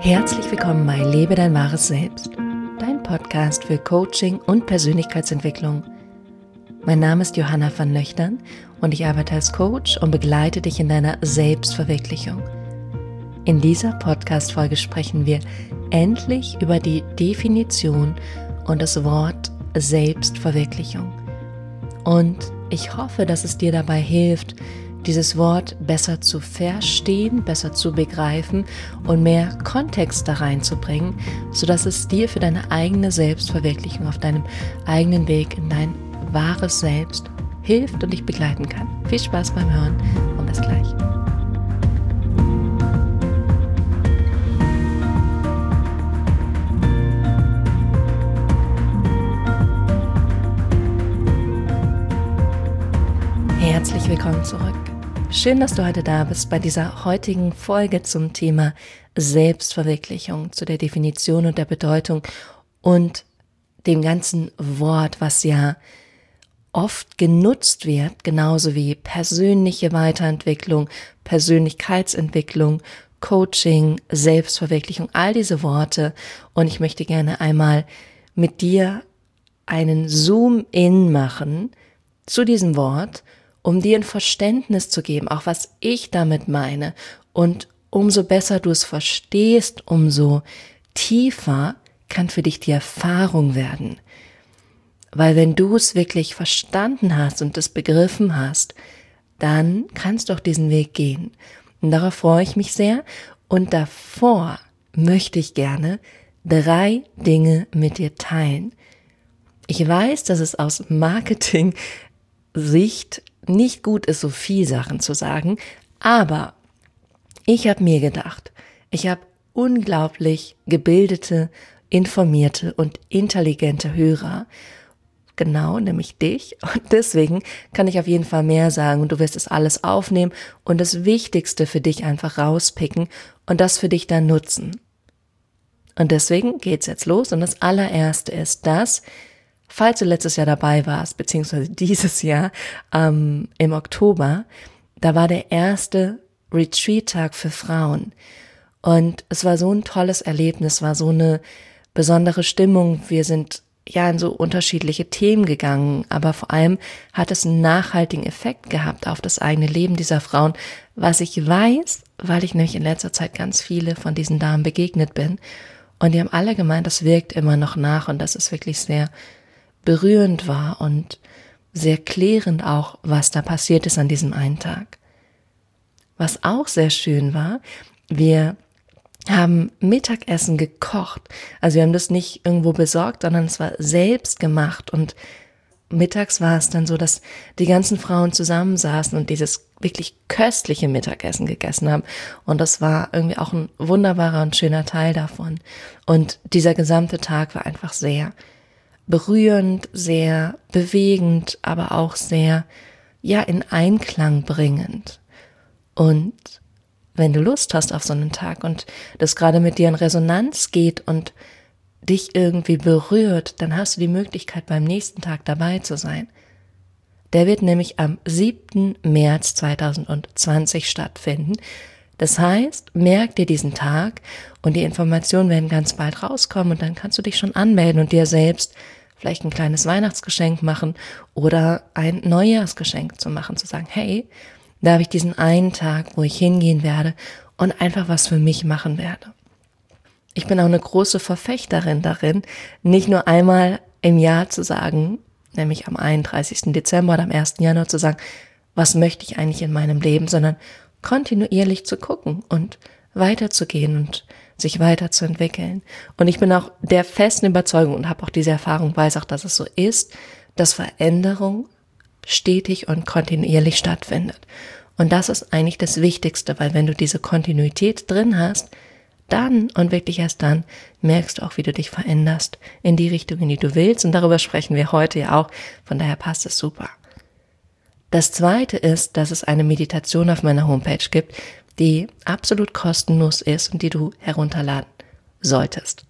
Herzlich willkommen bei Lebe dein wahres Selbst, dein Podcast für Coaching und Persönlichkeitsentwicklung. Mein Name ist Johanna van Löchtern und ich arbeite als Coach und begleite dich in deiner Selbstverwirklichung. In dieser Podcast-Folge sprechen wir endlich über die Definition und das Wort Selbstverwirklichung. Und ich hoffe, dass es dir dabei hilft, dieses Wort besser zu verstehen, besser zu begreifen und mehr Kontext da reinzubringen, sodass es dir für deine eigene Selbstverwirklichung auf deinem eigenen Weg in dein wahres Selbst hilft und dich begleiten kann. Viel Spaß beim Hören und bis gleich. Herzlich willkommen zurück. Schön, dass du heute da bist bei dieser heutigen Folge zum Thema Selbstverwirklichung, zu der Definition und der Bedeutung und dem ganzen Wort, was ja oft genutzt wird, genauso wie persönliche Weiterentwicklung, Persönlichkeitsentwicklung, Coaching, Selbstverwirklichung, all diese Worte. Und ich möchte gerne einmal mit dir einen Zoom-in machen zu diesem Wort, um dir ein Verständnis zu geben, auch was ich damit meine. Und umso besser du es verstehst, umso tiefer kann für dich die Erfahrung werden. Weil wenn du es wirklich verstanden hast und es begriffen hast, dann kannst du auch diesen Weg gehen. Und darauf freue ich mich sehr. Und davor möchte ich gerne 3 Dinge mit dir teilen. Ich weiß, dass es aus Marketing-Sicht nicht gut ist, so viel Sachen zu sagen, aber ich habe mir gedacht, ich habe unglaublich gebildete, informierte und intelligente Hörer, genau, nämlich dich, und deswegen kann ich auf jeden Fall mehr sagen und du wirst es alles aufnehmen und das Wichtigste für dich einfach rauspicken und das für dich dann nutzen. Und deswegen geht's jetzt los und das allererste ist das, falls du letztes Jahr dabei warst, beziehungsweise dieses Jahr im Oktober, da war der erste Retreat-Tag für Frauen. Und es war so ein tolles Erlebnis, war so eine besondere Stimmung. Wir sind ja in so unterschiedliche Themen gegangen, aber vor allem hat es einen nachhaltigen Effekt gehabt auf das eigene Leben dieser Frauen, was ich weiß, weil ich nämlich in letzter Zeit ganz viele von diesen Damen begegnet bin. Und die haben alle gemeint, das wirkt immer noch nach und das ist wirklich sehr berührend war und sehr klärend auch, was da passiert ist an diesem einen Tag. Was auch sehr schön war, wir haben Mittagessen gekocht. Also wir haben das nicht irgendwo besorgt, sondern es war selbst gemacht und mittags war es dann so, dass die ganzen Frauen zusammensaßen und dieses wirklich köstliche Mittagessen gegessen haben und das war irgendwie auch ein wunderbarer und schöner Teil davon. Und dieser gesamte Tag war einfach sehr berührend, sehr bewegend, aber auch sehr, ja, in Einklang bringend. Und wenn du Lust hast auf so einen Tag und das gerade mit dir in Resonanz geht und dich irgendwie berührt, dann hast du die Möglichkeit, beim nächsten Tag dabei zu sein. Der wird nämlich am 7. März 2020 stattfinden. Das heißt, merk dir diesen Tag und die Informationen werden ganz bald rauskommen und dann kannst du dich schon anmelden und dir selbst vielleicht ein kleines Weihnachtsgeschenk machen oder ein Neujahrsgeschenk zu machen, zu sagen, hey, da habe ich diesen einen Tag, wo ich hingehen werde und einfach was für mich machen werde. Ich bin auch eine große Verfechterin darin, nicht nur einmal im Jahr zu sagen, nämlich am 31. Dezember oder am 1. Januar zu sagen, was möchte ich eigentlich in meinem Leben, sondern kontinuierlich zu gucken und weiterzugehen und sich weiterzuentwickeln. Und ich bin auch der festen Überzeugung und habe auch diese Erfahrung, weiß auch, dass es so ist, dass Veränderung stetig und kontinuierlich stattfindet. Und das ist eigentlich das Wichtigste, weil wenn du diese Kontinuität drin hast, dann und wirklich erst dann merkst du auch, wie du dich veränderst in die Richtung, in die du willst. Und darüber sprechen wir heute ja auch. Von daher passt es super. Das Zweite ist, dass es eine Meditation auf meiner Homepage gibt, die absolut kostenlos ist und die du herunterladen solltest.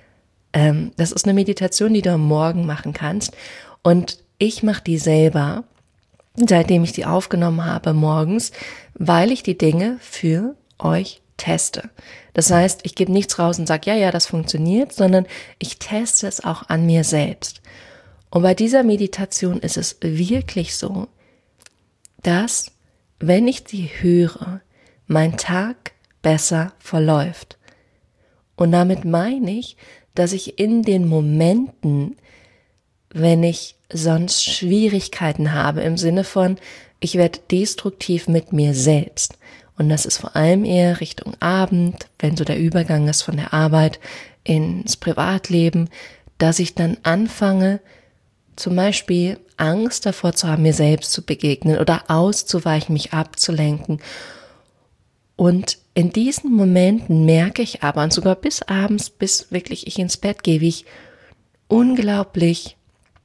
Das ist eine Meditation, die du am Morgen machen kannst und ich mache die selber, seitdem ich die aufgenommen habe morgens, weil ich die Dinge für euch teste. Das heißt, ich gebe nichts raus und sage, ja, das funktioniert, sondern ich teste es auch an mir selbst. Und bei dieser Meditation ist es wirklich so, dass, wenn ich sie höre, mein Tag besser verläuft. Und damit meine ich, dass ich in den Momenten, wenn ich sonst Schwierigkeiten habe, im Sinne von, ich werde destruktiv mit mir selbst. Und das ist vor allem eher Richtung Abend, wenn so der Übergang ist von der Arbeit ins Privatleben, dass ich dann anfange, zum Beispiel Angst davor zu haben, mir selbst zu begegnen oder auszuweichen, mich abzulenken. Und in diesen Momenten merke ich aber, und sogar bis abends, bis wirklich ich ins Bett gehe, wie ich unglaublich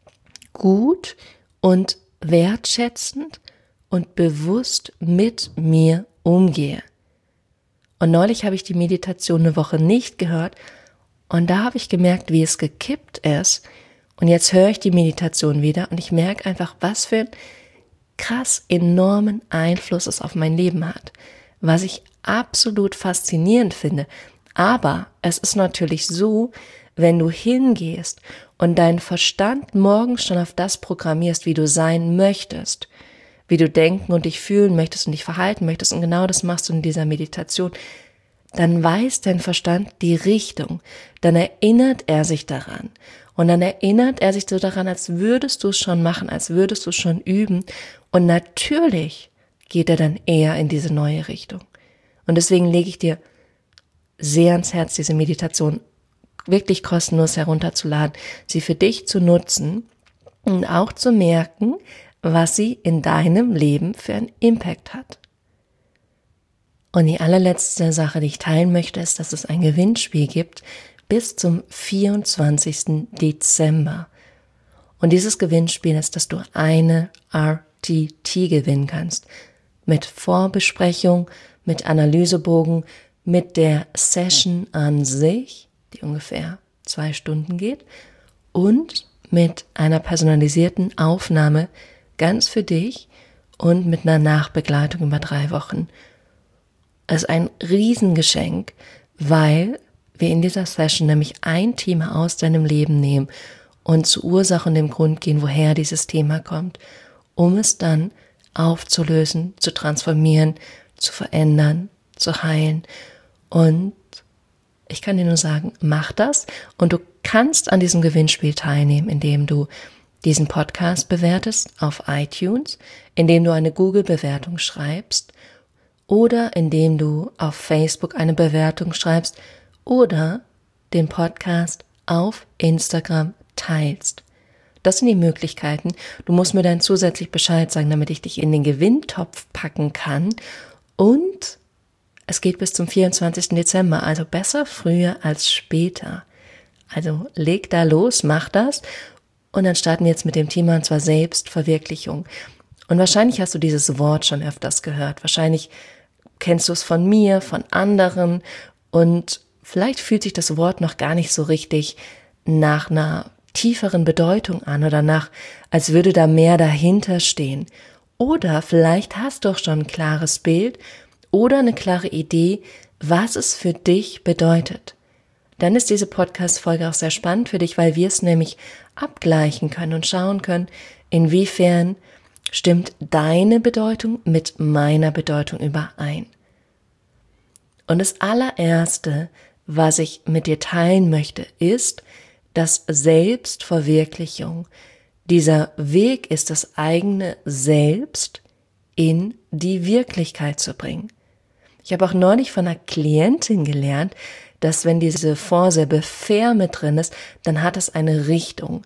gut und wertschätzend und bewusst mit mir umgehe. Und neulich habe ich die Meditation eine Woche nicht gehört und da habe ich gemerkt, wie es gekippt ist. Und jetzt höre ich die Meditation wieder und ich merke einfach, was für einen krass enormen Einfluss es auf mein Leben hat. Was ich absolut faszinierend finde. Aber es ist natürlich so, wenn du hingehst und deinen Verstand morgens schon auf das programmierst, wie du sein möchtest, wie du denken und dich fühlen möchtest und dich verhalten möchtest, und genau das machst du in dieser Meditation, dann weiß dein Verstand die Richtung, dann erinnert er sich daran. Und dann erinnert er sich so daran, als würdest du es schon machen, als würdest du es schon üben. Und natürlich geht er dann eher in diese neue Richtung. Und deswegen lege ich dir sehr ans Herz, diese Meditation wirklich kostenlos herunterzuladen, sie für dich zu nutzen und auch zu merken, was sie in deinem Leben für einen Impact hat. Und die allerletzte Sache, die ich teilen möchte, ist, dass es ein Gewinnspiel gibt bis zum 24. Dezember. Und dieses Gewinnspiel ist, dass du eine RTT gewinnen kannst. Mit Vorbesprechung, mit Analysebogen, mit der Session an sich, die ungefähr 2 Stunden geht, und mit einer personalisierten Aufnahme ganz für dich und mit einer Nachbegleitung über 3 Wochen. Es ist ein Riesengeschenk, weil wir in dieser Session nämlich ein Thema aus deinem Leben nehmen und zur Ursache und dem Grund gehen, woher dieses Thema kommt, um es dann aufzulösen, zu transformieren, zu verändern, zu heilen. Und ich kann dir nur sagen, mach das und du kannst an diesem Gewinnspiel teilnehmen, indem du diesen Podcast bewertest auf iTunes, indem du eine Google-Bewertung schreibst oder indem du auf Facebook eine Bewertung schreibst oder den Podcast auf Instagram teilst. Das sind die Möglichkeiten. Du musst mir dann zusätzlich Bescheid sagen, damit ich dich in den Gewinntopf packen kann. Und es geht bis zum 24. Dezember, also besser früher als später. Also leg da los, mach das. Und dann starten wir jetzt mit dem Thema, und zwar Selbstverwirklichung. Und wahrscheinlich hast du dieses Wort schon öfters gehört. Wahrscheinlich kennst du es von mir, von anderen. Und vielleicht fühlt sich das Wort noch gar nicht so richtig nach einer tieferen Bedeutung an oder nach, als würde da mehr dahinter stehen. Oder vielleicht hast du auch schon ein klares Bild oder eine klare Idee, was es für dich bedeutet. Dann ist diese Podcast-Folge auch sehr spannend für dich, weil wir es nämlich abgleichen können und schauen können, inwiefern stimmt deine Bedeutung mit meiner Bedeutung überein. Und das allererste, was ich mit dir teilen möchte, ist, dass Selbstverwirklichung, dieser Weg ist, das eigene Selbst in die Wirklichkeit zu bringen. Ich habe auch neulich von einer Klientin gelernt, dass wenn diese Vorsilbe fair mit drin ist, dann hat es eine Richtung.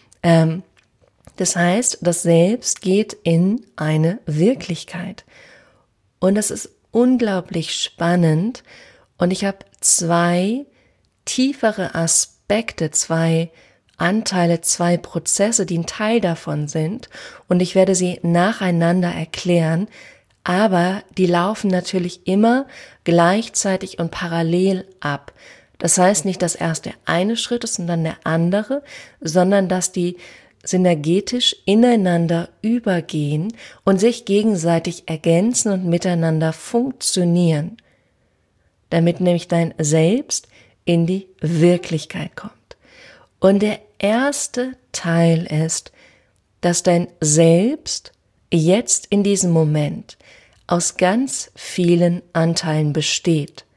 Das heißt, das Selbst geht in eine Wirklichkeit. Und das ist unglaublich spannend. Und ich habe 2 tiefere Aspekte, 2 Anteile, 2 Prozesse, die ein Teil davon sind. Und ich werde sie nacheinander erklären. Aber die laufen natürlich immer gleichzeitig und parallel ab. Das heißt nicht, dass erst der eine Schritt ist und dann der andere, sondern dass die synergetisch ineinander übergehen und sich gegenseitig ergänzen und miteinander funktionieren. damit nämlich dein Selbst in die Wirklichkeit kommt. Und der erste Teil ist, dass dein Selbst jetzt in diesem Moment aus ganz vielen Anteilen besteht.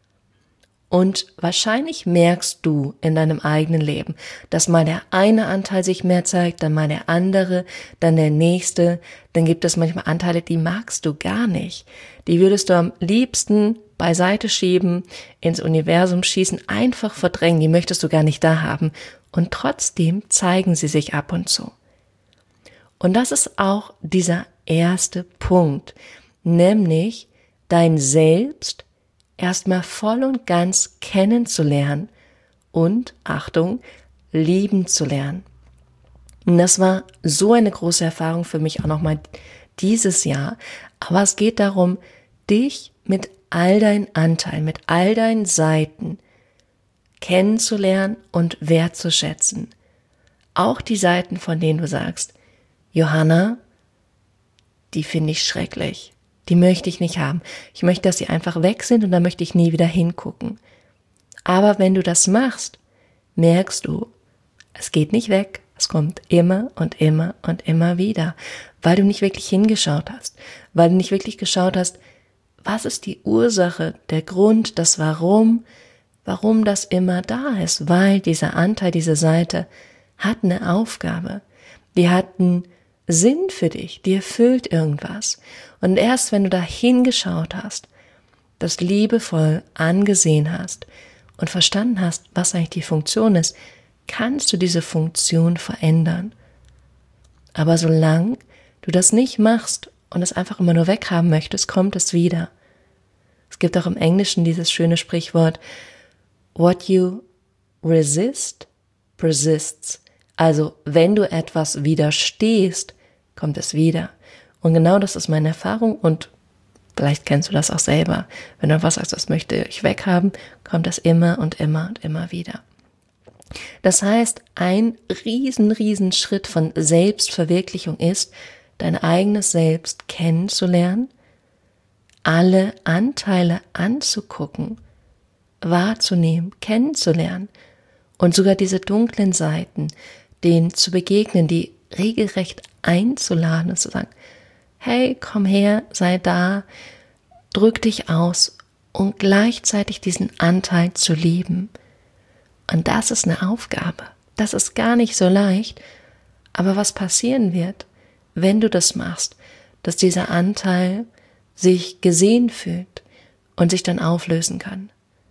Und wahrscheinlich merkst du in deinem eigenen Leben, dass mal der eine Anteil sich mehr zeigt, dann mal der andere, dann der nächste. Dann gibt es manchmal Anteile, die magst du gar nicht. Die würdest du am liebsten beiseite schieben, ins Universum schießen, einfach verdrängen. Die möchtest du gar nicht da haben. Und trotzdem zeigen sie sich ab und zu. Und das ist auch dieser erste Punkt, nämlich dein Selbst erstmal voll und ganz kennenzulernen und, Achtung, lieben zu lernen. Und das war so eine große Erfahrung für mich auch nochmal dieses Jahr. Aber es geht darum, dich mit all deinen Anteilen, mit all deinen Seiten kennenzulernen und wertzuschätzen. Auch die Seiten, von denen du sagst, Johanna, die finde ich schrecklich. Die möchte ich nicht haben. Ich möchte, dass sie einfach weg sind und dann möchte ich nie wieder hingucken. Aber wenn du das machst, merkst du, es geht nicht weg. Es kommt immer und immer und immer wieder, weil du nicht wirklich hingeschaut hast, weil du nicht wirklich geschaut hast, was ist die Ursache, der Grund, das Warum das immer da ist, weil dieser Anteil, diese Seite hat eine Aufgabe, die hat einen Sinn für dich, die erfüllt irgendwas. Und erst wenn du da hingeschaut hast, das liebevoll angesehen hast und verstanden hast, was eigentlich die Funktion ist, kannst du diese Funktion verändern. Aber solange du das nicht machst und es einfach immer nur weghaben möchtest, kommt es wieder. Es gibt auch im Englischen dieses schöne Sprichwort, what you resist, persists. Also, wenn du etwas widerstehst, kommt es wieder. Und genau das ist meine Erfahrung und vielleicht kennst du das auch selber. Wenn du was sagst, das möchte ich weghaben, kommt das immer und immer und immer wieder. Das heißt, ein riesen Schritt von Selbstverwirklichung ist, dein eigenes Selbst kennenzulernen, alle Anteile anzugucken, wahrzunehmen, kennenzulernen und sogar diese dunklen Seiten, denen zu begegnen, die regelrecht einzuladen und zu sagen, hey, komm her, sei da, drück dich aus und gleichzeitig diesen Anteil zu lieben. Und das ist eine Aufgabe. Das ist gar nicht so leicht, aber was passieren wird, wenn du das machst, dass dieser Anteil sich gesehen fühlt und sich dann auflösen kann.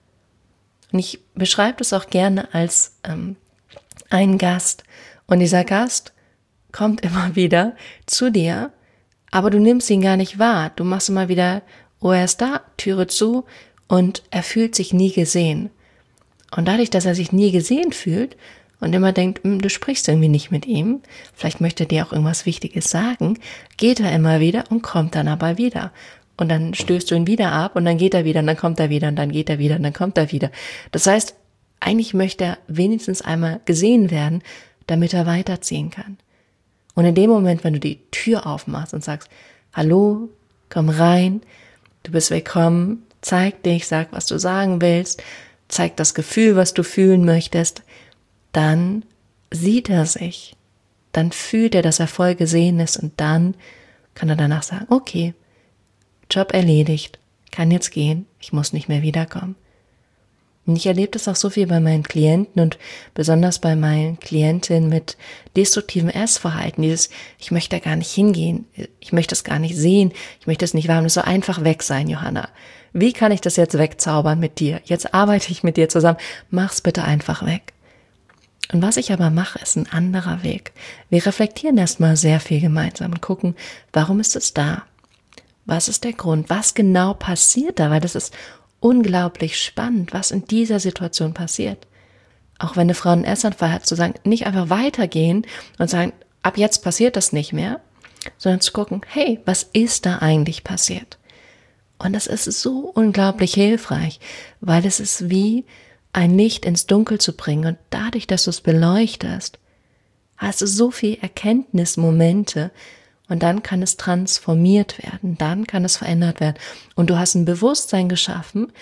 Und ich beschreibe das auch gerne als einen Gast. Und dieser Gast kommt immer wieder zu dir, aber du nimmst ihn gar nicht wahr. Du machst immer wieder, oh, er ist da, Türe zu und er fühlt sich nie gesehen. Und dadurch, dass er sich nie gesehen fühlt und immer denkt, du sprichst irgendwie nicht mit ihm, vielleicht möchte er dir auch irgendwas Wichtiges sagen, geht er immer wieder und kommt dann aber wieder. Und dann stößt du ihn wieder ab und dann geht er wieder und dann kommt er wieder und dann geht er wieder und dann kommt er wieder. Das heißt, eigentlich möchte er wenigstens einmal gesehen werden, damit er weiterziehen kann. Und in dem Moment, wenn du die Tür aufmachst und sagst, hallo, komm rein, du bist willkommen, zeig dich, sag, was du sagen willst, zeig das Gefühl, was du fühlen möchtest, dann sieht er sich, dann fühlt er, dass er voll gesehen ist und dann kann er danach sagen, okay, Job erledigt, kann jetzt gehen, ich muss nicht mehr wiederkommen. Und ich erlebe das auch so viel bei meinen Klienten und besonders bei meinen Klientinnen mit destruktivem Essverhalten. Dieses, ich möchte da gar nicht hingehen, ich möchte es gar nicht sehen, ich möchte es nicht wahrnehmen, es soll einfach weg sein, Johanna. Wie kann ich das jetzt wegzaubern mit dir? Jetzt arbeite ich mit dir zusammen, mach's bitte einfach weg. Und was ich aber mache, ist ein anderer Weg. Wir reflektieren erstmal sehr viel gemeinsam und gucken, warum ist es da? Was ist der Grund? Was genau passiert da? Weil das ist unglaublich spannend, was in dieser Situation passiert. Auch wenn eine Frau einen Essanfall hat, zu sagen, nicht einfach weitergehen und sagen, ab jetzt passiert das nicht mehr, sondern zu gucken, hey, was ist da eigentlich passiert? Und das ist so unglaublich hilfreich, weil es ist wie ein Licht ins Dunkel zu bringen und dadurch, dass du es beleuchtest, hast du so viel Erkenntnismomente und dann kann es transformiert werden, dann kann es verändert werden und du hast ein Bewusstsein geschaffen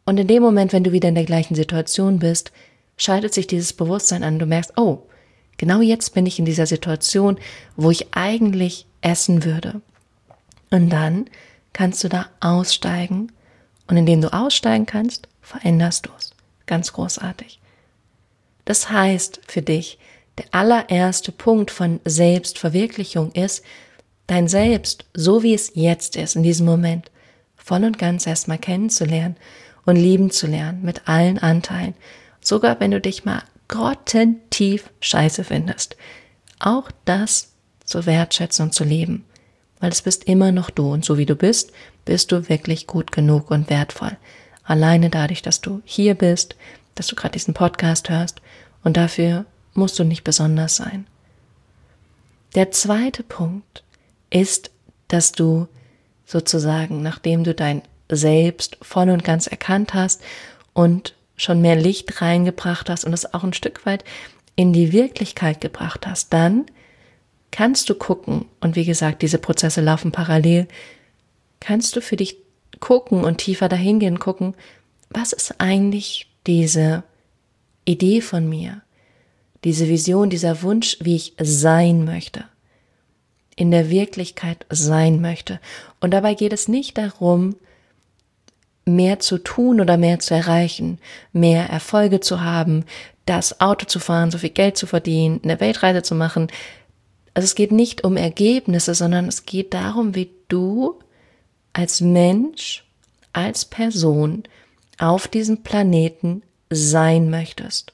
Und in dem Moment, wenn du wieder in der gleichen Situation bist, schaltet sich dieses Bewusstsein an. Du merkst, oh, genau jetzt bin ich in dieser Situation, wo ich eigentlich essen würde. Und dann kannst du da aussteigen. Und indem du aussteigen kannst, veränderst du es. Ganz großartig. Das heißt für dich, der allererste Punkt von Selbstverwirklichung ist, dein Selbst, so wie es jetzt ist, in diesem Moment, voll und ganz erstmal kennenzulernen und lieben zu lernen mit allen Anteilen. Sogar wenn du dich mal grottentief scheiße findest. Auch das zu wertschätzen und zu leben. Weil es bist immer noch du. Und so wie du bist, bist du wirklich gut genug und wertvoll. Alleine dadurch, dass du hier bist, dass du gerade diesen Podcast hörst. Und dafür musst du nicht besonders sein. Der zweite Punkt ist, dass du sozusagen, nachdem du dein Selbst voll und ganz erkannt hast und schon mehr Licht reingebracht hast und es auch ein Stück weit in die Wirklichkeit gebracht hast, dann kannst du gucken, und wie gesagt, diese Prozesse laufen parallel, kannst du für dich gucken und tiefer dahingehen gucken, was ist eigentlich diese Idee von mir, diese Vision, dieser Wunsch, wie ich sein möchte, in der Wirklichkeit sein möchte. Und dabei geht es nicht darum, mehr zu tun oder mehr zu erreichen, mehr Erfolge zu haben, das Auto zu fahren, so viel Geld zu verdienen, eine Weltreise zu machen. Also es geht nicht um Ergebnisse, sondern es geht darum, wie du als Mensch, als Person auf diesem Planeten sein möchtest.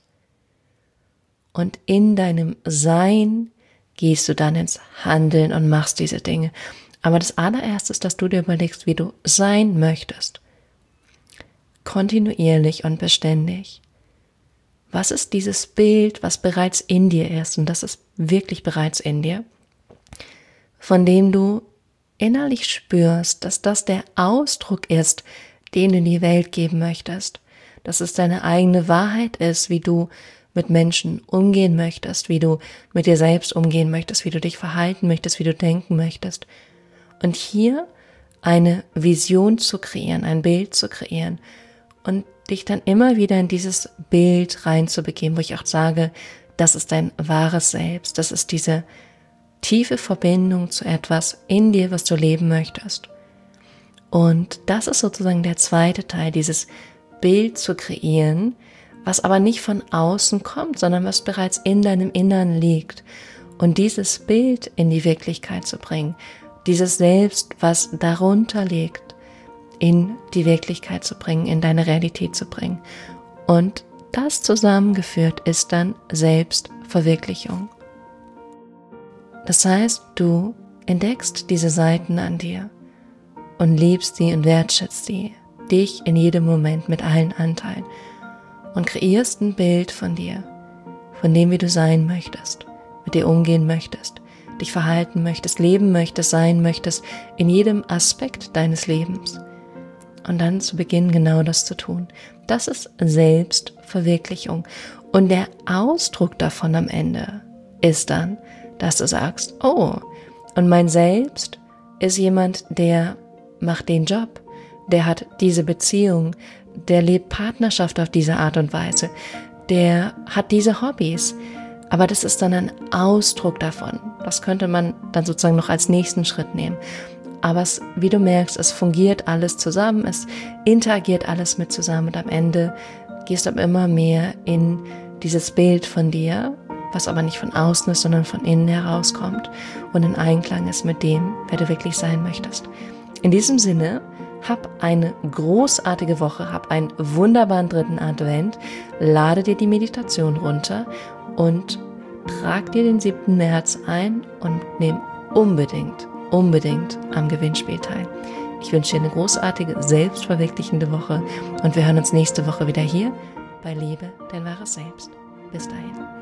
Und in deinem Sein gehst du dann ins Handeln und machst diese Dinge. Aber das allererste ist, dass du dir überlegst, wie du sein möchtest. Kontinuierlich und beständig. Was ist dieses Bild, was bereits in dir ist? Und das ist wirklich bereits in dir, von dem du innerlich spürst, dass das der Ausdruck ist, den du in die Welt geben möchtest. Dass es deine eigene Wahrheit ist, wie du mit Menschen umgehen möchtest, wie du mit dir selbst umgehen möchtest, wie du dich verhalten möchtest, wie du denken möchtest. Und hier eine Vision zu kreieren, ein Bild zu kreieren und dich dann immer wieder in dieses Bild reinzubegeben, wo ich auch sage, das ist dein wahres Selbst, das ist diese tiefe Verbindung zu etwas in dir, was du leben möchtest. Und das ist sozusagen der zweite Teil, dieses Bild zu kreieren, was aber nicht von außen kommt, sondern was bereits in deinem Innern liegt. Und dieses Bild in die Wirklichkeit zu bringen, dieses Selbst, was darunter liegt, in die Wirklichkeit zu bringen, in deine Realität zu bringen. Und das zusammengeführt ist dann Selbstverwirklichung. Das heißt, du entdeckst diese Seiten an dir und liebst sie und wertschätzt sie, dich in jedem Moment mit allen Anteilen und kreierst ein Bild von dir, von dem, wie du sein möchtest, mit dir umgehen möchtest, dich verhalten möchtest, leben möchtest, sein möchtest, in jedem Aspekt deines Lebens. Und dann zu Beginn genau das zu tun. Das ist Selbstverwirklichung. Und der Ausdruck davon am Ende ist dann, dass du sagst, oh, und mein Selbst ist jemand, der macht den Job, der hat diese Beziehung, der lebt Partnerschaft auf diese Art und Weise, der hat diese Hobbys. Aber das ist dann ein Ausdruck davon. Das könnte man dann sozusagen noch als nächsten Schritt nehmen. Aber wie du merkst, es fungiert alles zusammen, es interagiert alles mit zusammen und am Ende gehst du immer mehr in dieses Bild von dir, was aber nicht von außen ist, sondern von innen herauskommt und in Einklang ist mit dem, wer du wirklich sein möchtest. In diesem Sinne, hab eine großartige Woche, hab einen wunderbaren 3. Advent, lade dir die Meditation runter und trag dir den 7. März ein und nimm unbedingt am Gewinnspiel teil. Ich wünsche dir eine großartige, selbstverwirklichende Woche und wir hören uns nächste Woche wieder hier bei Lebe dein wahres Selbst. Bis dahin.